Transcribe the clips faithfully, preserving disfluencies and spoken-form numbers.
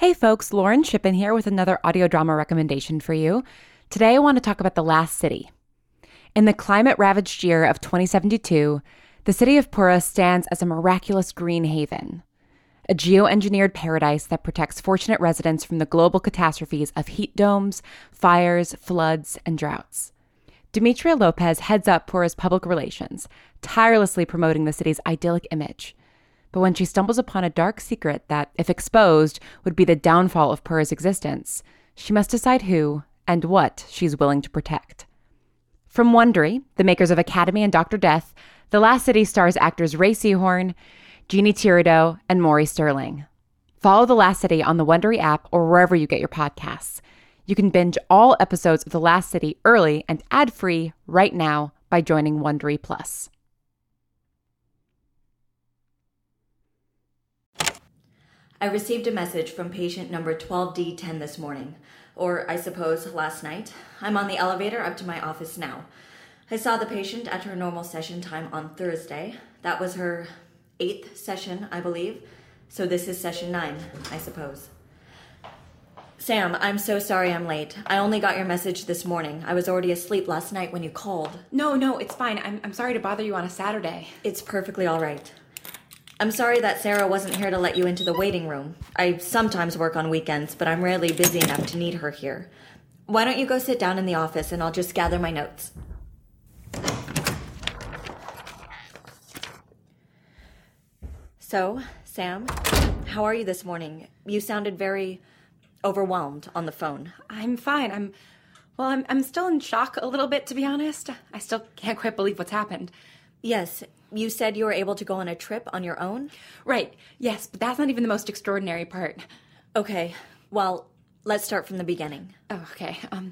Hey folks, Lauren Shippen here with another audio drama recommendation for you. Today I want to talk about The Last City. In the climate-ravaged year of twenty seventy-two, the city of Pura stands as a miraculous green haven, a geoengineered paradise that protects fortunate residents from the global catastrophes of heat domes, fires, floods, and droughts. Demetria Lopez heads up Pura's public relations, tirelessly promoting the city's idyllic image. But when she stumbles upon a dark secret that, if exposed, would be the downfall of Pura's existence, she must decide who and what she's willing to protect. From Wondery, the makers of Academy and Doctor Death, The Last City stars actors Ray Seahorn, Jeannie Tirado, and Maury Sterling. Follow The Last City on the Wondery app or wherever you get your podcasts. You can binge all episodes of The Last City early and ad-free right now by joining Wondery Plus. I received a message from patient number twelve D ten this morning, or I suppose last night. I'm on the elevator up to my office now. I saw the patient at her normal session time on Thursday. That was her eighth session, I believe. So this is session nine, I suppose. Sam, I'm so sorry I'm late. I only got your message this morning. I was already asleep last night when you called. No, no, it's fine. I'm, I'm sorry to bother you on a Saturday. It's perfectly all right. I'm sorry that Sarah wasn't here to let you into the waiting room. I sometimes work on weekends, but I'm rarely busy enough to need her here. Why don't you go sit down in the office and I'll just gather my notes. So, Sam, how are you this morning? You sounded very overwhelmed on the phone. I'm fine. I'm, well, I'm, I'm still in shock a little bit, to be honest. I still can't quite believe what's happened. Yes, you said you were able to go on a trip on your own? Right, yes, but that's not even the most extraordinary part. Okay, well, let's start from the beginning. Oh, okay. Um,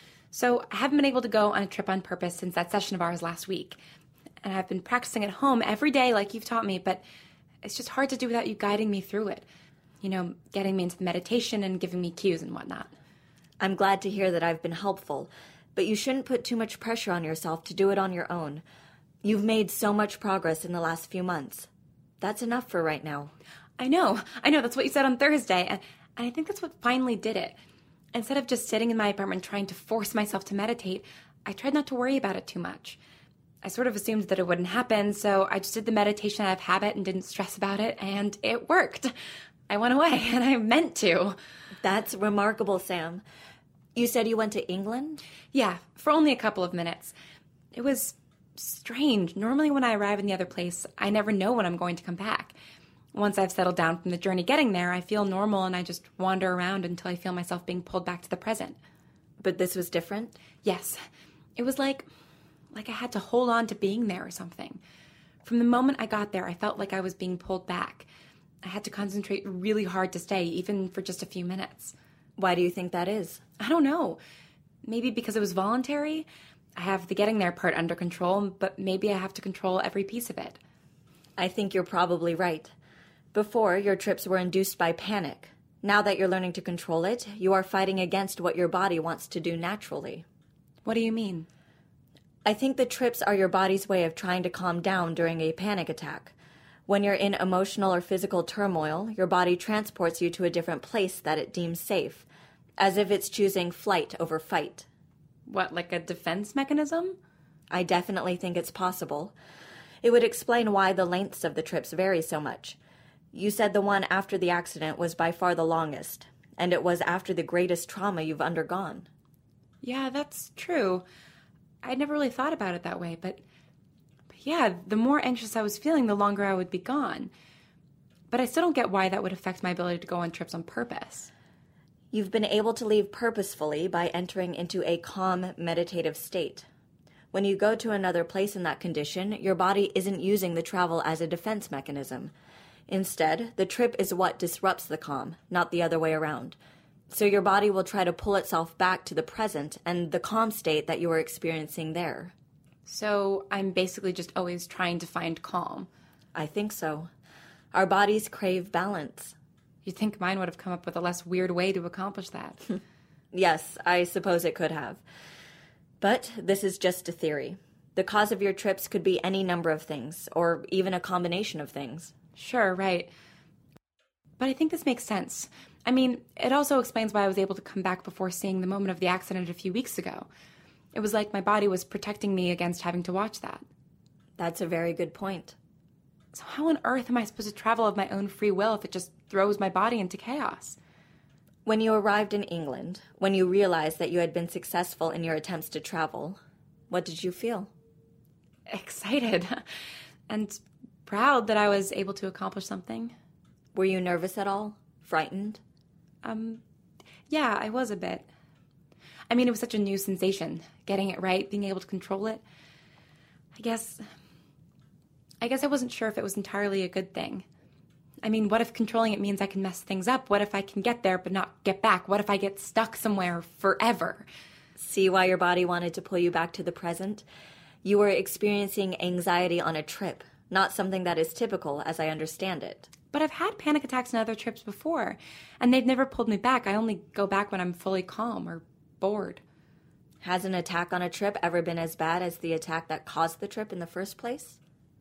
so I haven't been able to go on a trip on purpose since that session of ours last week. And I've been practicing at home every day like you've taught me, but it's just hard to do without you guiding me through it. You know, getting me into the meditation and giving me cues and whatnot. I'm glad to hear that I've been helpful, but you shouldn't put too much pressure on yourself to do it on your own. You've made so much progress in the last few months. That's enough for right now. I know. I know. That's what you said on Thursday. And, and I think that's what finally did it. Instead of just sitting in my apartment trying to force myself to meditate, I tried not to worry about it too much. I sort of assumed that it wouldn't happen, so I just did the meditation out of habit and didn't stress about it, and it worked. I went away, and I meant to. That's remarkable, Sam. You said you went to England? Yeah, for only a couple of minutes. It was strange. Normally when I arrive in the other place, I never know when I'm going to come back. Once I've settled down from the journey getting there, I feel normal and I just wander around until I feel myself being pulled back to the present. But this was different? Yes. It was like, like I had to hold on to being there or something. From the moment I got there, I felt like I was being pulled back. I had to concentrate really hard to stay, even for just a few minutes. Why do you think that is? I don't know. Maybe because it was voluntary. I have the getting there part under control, but maybe I have to control every piece of it. I think you're probably right. Before, your trips were induced by panic. Now that you're learning to control it, you are fighting against what your body wants to do naturally. What do you mean? I think the trips are your body's way of trying to calm down during a panic attack. When you're in emotional or physical turmoil, your body transports you to a different place that it deems safe, as if it's choosing flight over fight. What, like a defense mechanism? I definitely think it's possible. It would explain why the lengths of the trips vary so much. You said the one after the accident was by far the longest, and it was after the greatest trauma you've undergone. Yeah, that's true. I'd never really thought about it that way, but, but yeah, the more anxious I was feeling, the longer I would be gone. But I still don't get why that would affect my ability to go on trips on purpose. You've been able to leave purposefully by entering into a calm, meditative state. When you go to another place in that condition, your body isn't using the travel as a defense mechanism. Instead, the trip is what disrupts the calm, not the other way around. So your body will try to pull itself back to the present and the calm state that you are experiencing there. So I'm basically just always trying to find calm. I think so. Our bodies crave balance. You'd think mine would have come up with a less weird way to accomplish that. Yes, I suppose it could have. But this is just a theory. The cause of your trips could be any number of things, or even a combination of things. Sure, right. But I think this makes sense. I mean, it also explains why I was able to come back before seeing the moment of the accident a few weeks ago. It was like my body was protecting me against having to watch that. That's a very good point. So how on earth am I supposed to travel of my own free will if it just throws my body into chaos? When you arrived in England, when you realized that you had been successful in your attempts to travel, what did you feel? Excited and proud that I was able to accomplish something. Were you nervous at all? Frightened? Um, yeah, I was a bit. I mean, it was such a new sensation, getting it right, being able to control it. I guess, I guess I wasn't sure if it was entirely a good thing. I mean, what if controlling it means I can mess things up? What if I can get there but not get back? What if I get stuck somewhere forever? See why your body wanted to pull you back to the present? You were experiencing anxiety on a trip, not something that is typical, as I understand it. But I've had panic attacks on other trips before, and they've never pulled me back. I only go back when I'm fully calm or bored. Has an attack on a trip ever been as bad as the attack that caused the trip in the first place?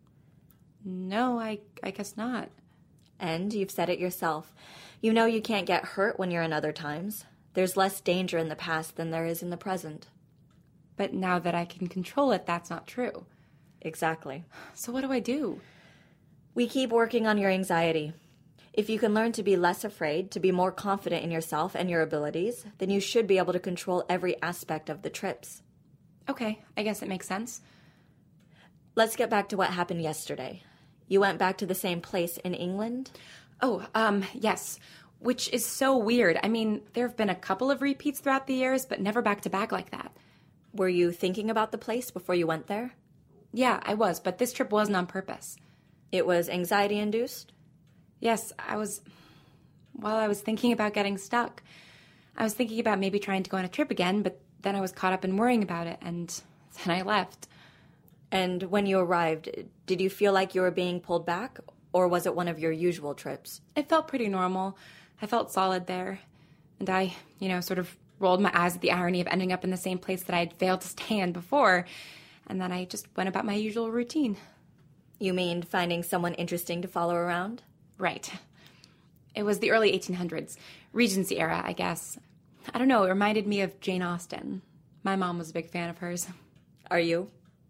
No, I, I guess not. And you've said it yourself. You know you can't get hurt when you're in other times. There's less danger in the past than there is in the present. But now that I can control it, that's not true. Exactly. So what do I do? We keep working on your anxiety. If you can learn to be less afraid, to be more confident in yourself and your abilities, then you should be able to control every aspect of the trips. Okay, I guess it makes sense. Let's get back to what happened yesterday. You went back to the same place in England? Oh, um, yes. Which is so weird. I mean, there have been a couple of repeats throughout the years, but never back to back like that. Were you thinking about the place before you went there? Yeah, I was, but this trip wasn't on purpose. It was anxiety-induced? Yes, I was... Well, I was thinking about getting stuck. I was thinking about maybe trying to go on a trip again, but then I was caught up in worrying about it, and then I left. And when you arrived, did you feel like you were being pulled back, or was it one of your usual trips? It felt pretty normal. I felt solid there. And I, you know, sort of rolled my eyes at the irony of ending up in the same place that I had failed to stay in before, and then I just went about my usual routine. You mean finding someone interesting to follow around? Right. It was the early eighteen hundreds, Regency era, I guess. I don't know, it reminded me of Jane Austen. My mom was a big fan of hers. Are you?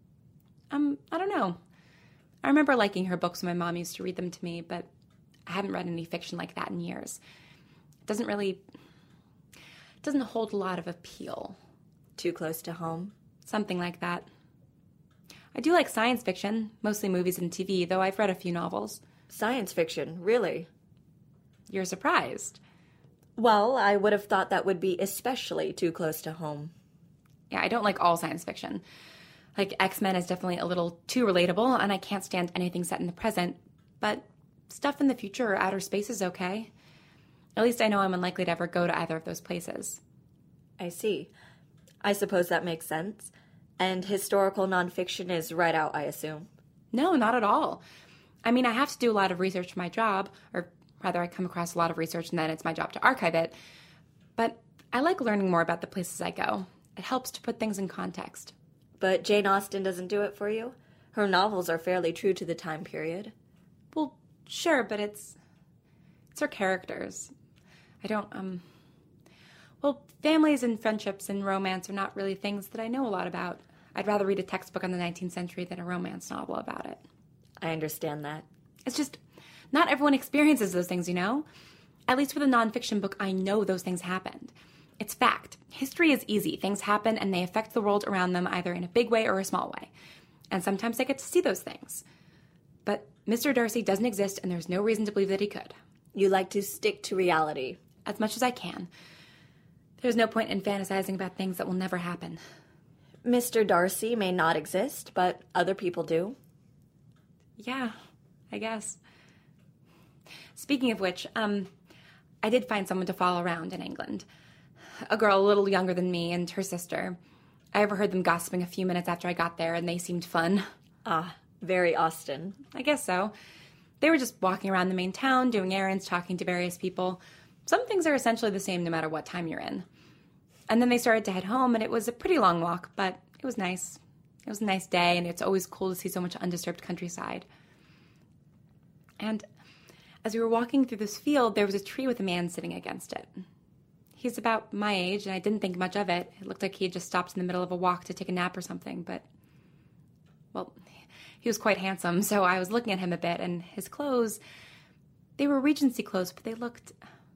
Um, I don't know. I remember liking her books when my mom used to read them to me, but I haven't read any fiction like that in years. It doesn't really... It doesn't hold a lot of appeal. Too close to home? Something like that. I do like science fiction, mostly movies and T V, though I've read a few novels. Science fiction, really? You're surprised. Well, I would have thought that would be especially too close to home. Yeah, I don't like all science fiction. Like, X-Men is definitely a little too relatable, and I can't stand anything set in the present. But stuff in the future or outer space is okay. At least I know I'm unlikely to ever go to either of those places. I see. I suppose that makes sense. And historical nonfiction is right out, I assume. No, not at all. I mean, I have to do a lot of research for my job, or rather I come across a lot of research and then it's my job to archive it. But I like learning more about the places I go. It helps to put things in context. But Jane Austen doesn't do it for you? Her novels are fairly true to the time period. Well, sure, but it's... It's her characters. I don't, um... Well, families and friendships and romance are not really things that I know a lot about. I'd rather read a textbook on the nineteenth century than a romance novel about it. I understand that. It's just, not everyone experiences those things, you know? At least with a nonfiction book, I know those things happened. It's fact. History is easy. Things happen and they affect the world around them either in a big way or a small way. And sometimes I get to see those things. But Mister Darcy doesn't exist and there's no reason to believe that he could. You like to stick to reality. As much as I can. There's no point in fantasizing about things that will never happen. Mister Darcy may not exist, but other people do. Yeah, I guess. Speaking of which, um, I did find someone to follow around in England. A girl a little younger than me and her sister. I overheard them gossiping a few minutes after I got there, and they seemed fun. Ah, very Austen. I guess so. They were just walking around the main town, doing errands, talking to various people. Some things are essentially the same no matter what time you're in. And then they started to head home, and it was a pretty long walk, but it was nice. It was a nice day, and it's always cool to see so much undisturbed countryside. And as we were walking through this field, there was a tree with a man sitting against it. He's about my age, and I didn't think much of it. It looked like he had just stopped in the middle of a walk to take a nap or something, but, well, he was quite handsome, so I was looking at him a bit, and his clothes, they were Regency clothes, but they looked,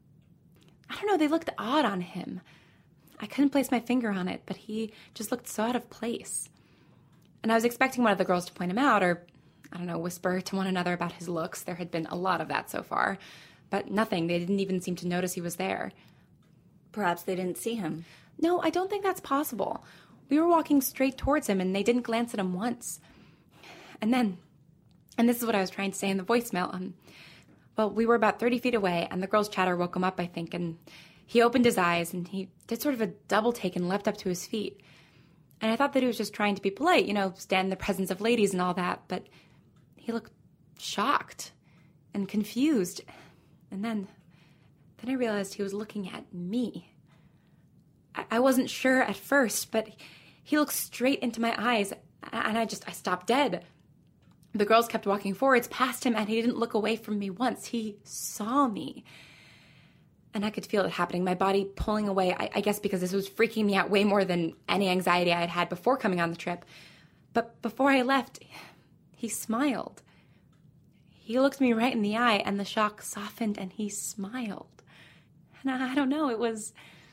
I don't know, they looked odd on him. I couldn't place my finger on it, but he just looked so out of place. And I was expecting one of the girls to point him out, or, I don't know, whisper to one another about his looks. There had been a lot of that so far, but nothing. They didn't even seem to notice he was there. Perhaps they didn't see him. No, I don't think that's possible. We were walking straight towards him, and they didn't glance at him once. And then, and this is what I was trying to say in the voicemail, um, well, we were about thirty feet away, and the girl's chatter woke him up, I think, and he opened his eyes, and he did sort of a double take and leapt up to his feet. And I thought that he was just trying to be polite, you know, stand in the presence of ladies and all that, but he looked shocked and confused. And then... Then I realized he was looking at me. I, I wasn't sure at first, but he looked straight into my eyes, and I just, I stopped dead. The girls kept walking forwards past him, and he didn't look away from me once. He saw me. And I could feel it happening, my body pulling away, I, I guess because this was freaking me out way more than any anxiety I had had before coming on the trip. But before I left, he smiled. He looked me right in the eye, and the shock softened, and he smiled. And I don't know, it was,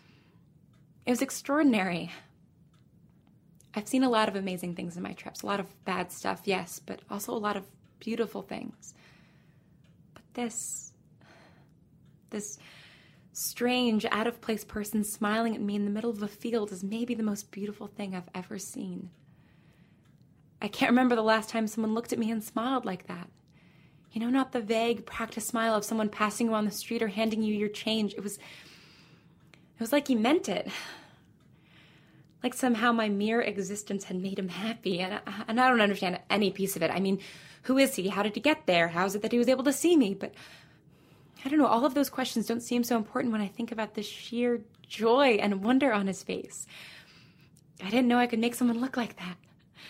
it was extraordinary. I've seen a lot of amazing things in my trips, a lot of bad stuff, yes, but also a lot of beautiful things. But this, this strange, out-of-place person smiling at me in the middle of a field is maybe the most beautiful thing I've ever seen. I can't remember the last time someone looked at me and smiled like that. You know, not the vague, practiced smile of someone passing you on the street or handing you your change. It was, it was like he meant it. Like somehow my mere existence had made him happy, and I, and I don't understand any piece of it. I mean, who is he? How did he get there? How is it that he was able to see me? But I don't know, all of those questions don't seem so important when I think about the sheer joy and wonder on his face. I didn't know I could make someone look like that.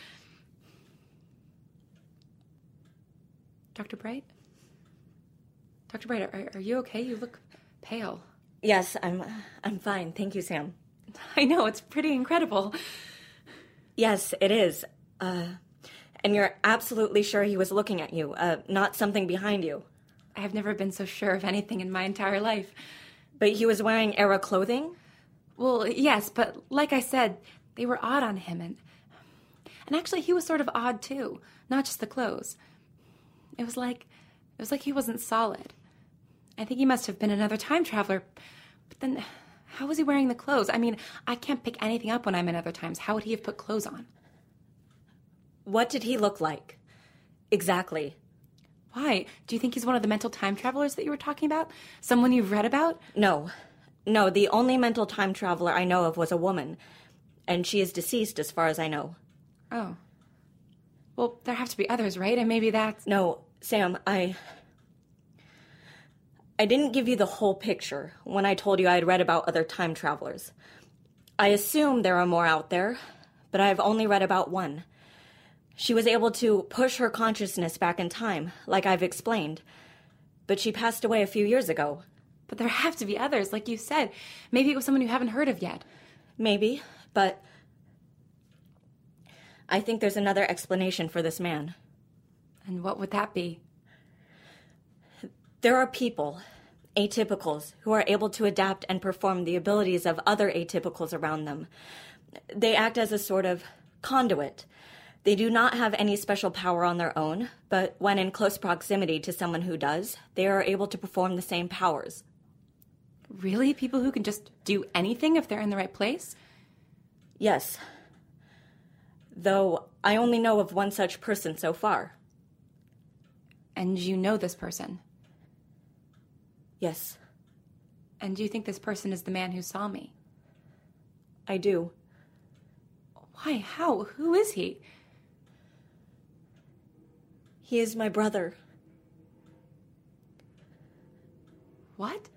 Doctor Bright? Doctor Bright, are, are you okay? You look pale. Yes, I'm I'm fine. Thank you, Sam. I know, it's pretty incredible. Yes, it is. Uh, and you're absolutely sure he was looking at you, uh, not something behind you. I have never been so sure of anything in my entire life. But he was wearing era clothing? Well, yes, but like I said, they were odd on him, and and actually he was sort of odd too, not just the clothes. It was like, it was like he wasn't solid. I think he must have been another time traveler. But then, how was he wearing the clothes? I mean, I can't pick anything up when I'm in other times. How would he have put clothes on? What did he look like? Exactly. Why? Do you think he's one of the mental time travelers that you were talking about? Someone you've read about? No. No, the only mental time traveler I know of was a woman. And she is deceased as far as I know. Oh. Well, there have to be others, right? And maybe that's... No, Sam, I... I didn't give you the whole picture when I told you I had read about other time travelers. I assume there are more out there, but I've only read about one. She was able to push her consciousness back in time, like I've explained. But she passed away a few years ago. But there have to be others, like you said. Maybe it was someone you haven't heard of yet. Maybe, but... I think there's another explanation for this man. And what would that be? There are people, atypicals, who are able to adapt and perform the abilities of other atypicals around them. They act as a sort of conduit. They do not have any special power on their own, but when in close proximity to someone who does, they are able to perform the same powers. Really? People who can just do anything if they're in the right place? Yes. Though I only know of one such person so far. And you know this person? Yes. And do you think this person is the man who saw me? I do. Why? How? Who is he? He is my brother. What?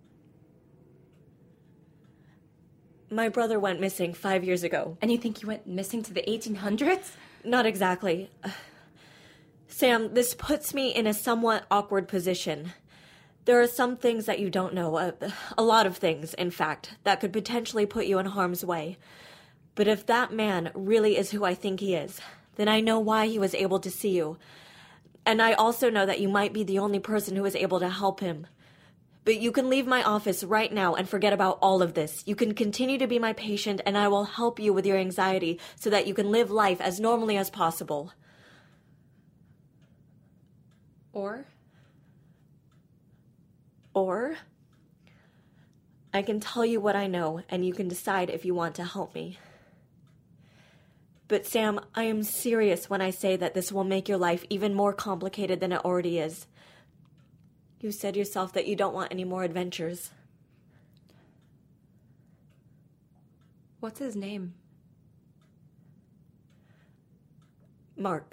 My brother went missing five years ago. And you think he went missing to the eighteen hundreds? Not exactly. Uh, Sam, this puts me in a somewhat awkward position. There are some things that you don't know, a, a lot of things, in fact, that could potentially put you in harm's way. But if that man really is who I think he is, then I know why he was able to see you. And I also know that you might be the only person who is able to help him. But you can leave my office right now and forget about all of this. You can continue to be my patient, and I will help you with your anxiety so that you can live life as normally as possible. Or? Or, I can tell you what I know, and you can decide if you want to help me. But Sam, I am serious when I say that this will make your life even more complicated than it already is. You said yourself that you don't want any more adventures. What's his name? Mark.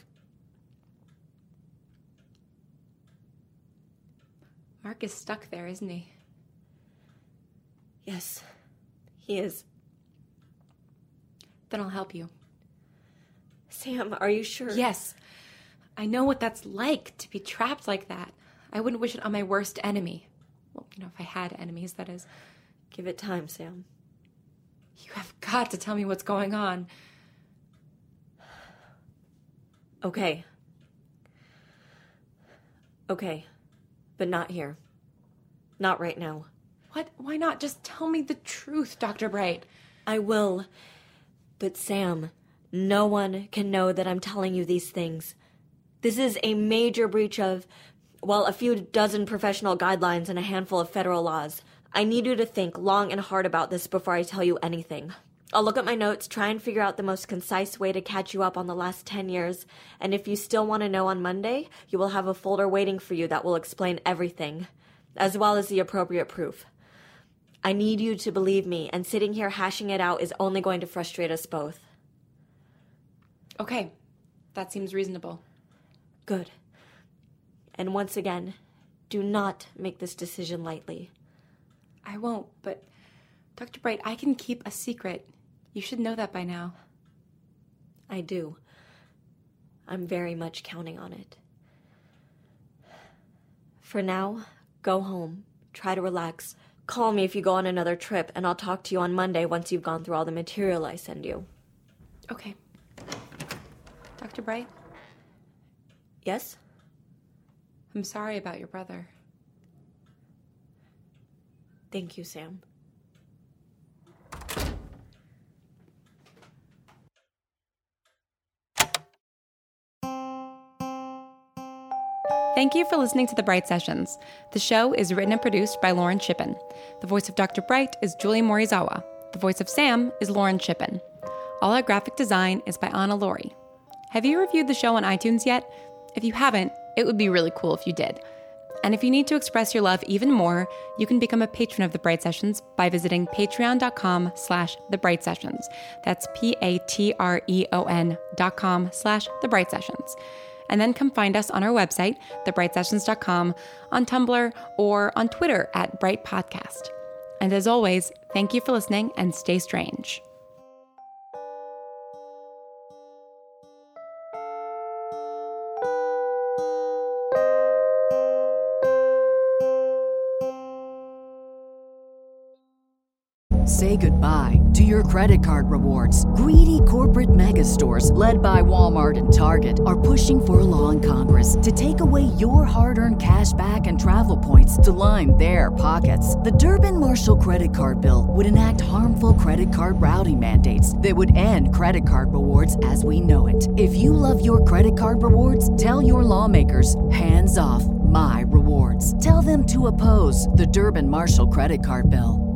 Mark is stuck there, isn't he? Yes, he is. Then I'll help you. Sam, are you sure? Yes. I know what that's like, to be trapped like that. I wouldn't wish it on my worst enemy. Well, you know, if I had enemies, that is. Give it time, Sam. You have got to tell me what's going on. Okay. Okay. But not here. Not right now. What? Why not? Just tell me the truth, Doctor Bright. I will. But Sam, no one can know that I'm telling you these things. This is a major breach of, well, a few dozen professional guidelines and a handful of federal laws. I need you to think long and hard about this before I tell you anything. I'll look at my notes, try and figure out the most concise way to catch you up on the last ten years, and if you still want to know on Monday, you will have a folder waiting for you that will explain everything, as well as the appropriate proof. I need you to believe me, and sitting here hashing it out is only going to frustrate us both. Okay, that seems reasonable. Good. And once again, do not make this decision lightly. I won't, but Doctor Bright, I can keep a secret. You should know that by now. I do. I'm very much counting on it. For now, go home. Try to relax. Call me if you go on another trip, and I'll talk to you on Monday once you've gone through all the material I send you. Okay. Doctor Bright? Yes? I'm sorry about your brother. Thank you, Sam. Thank you for listening to The Bright Sessions. The show is written and produced by Lauren Shippen. The voice of Doctor Bright is Julie Morizawa. The voice of Sam is Lauren Shippen. All our graphic design is by Anna Laurie. Have you reviewed the show on iTunes yet? If you haven't, it would be really cool if you did. And if you need to express your love even more, you can become a patron of The Bright Sessions by visiting patreon.com slash The Bright Sessions. That's P-A-T-R-E-O-N dot com slash The Bright Sessions. And then come find us on our website, the bright sessions dot com, on Tumblr, or on Twitter at Bright Podcast. And as always, thank you for listening and stay strange. Say goodbye to your credit card rewards. Greedy corporate mega stores, led by Walmart and Target, are pushing for a law in Congress to take away your hard-earned cash back and travel points to line their pockets. The Durbin-Marshall credit card bill would enact harmful credit card routing mandates that would end credit card rewards as we know it. If you love your credit card rewards, tell your lawmakers, hands off my rewards. Tell them to oppose the Durbin-Marshall credit card bill.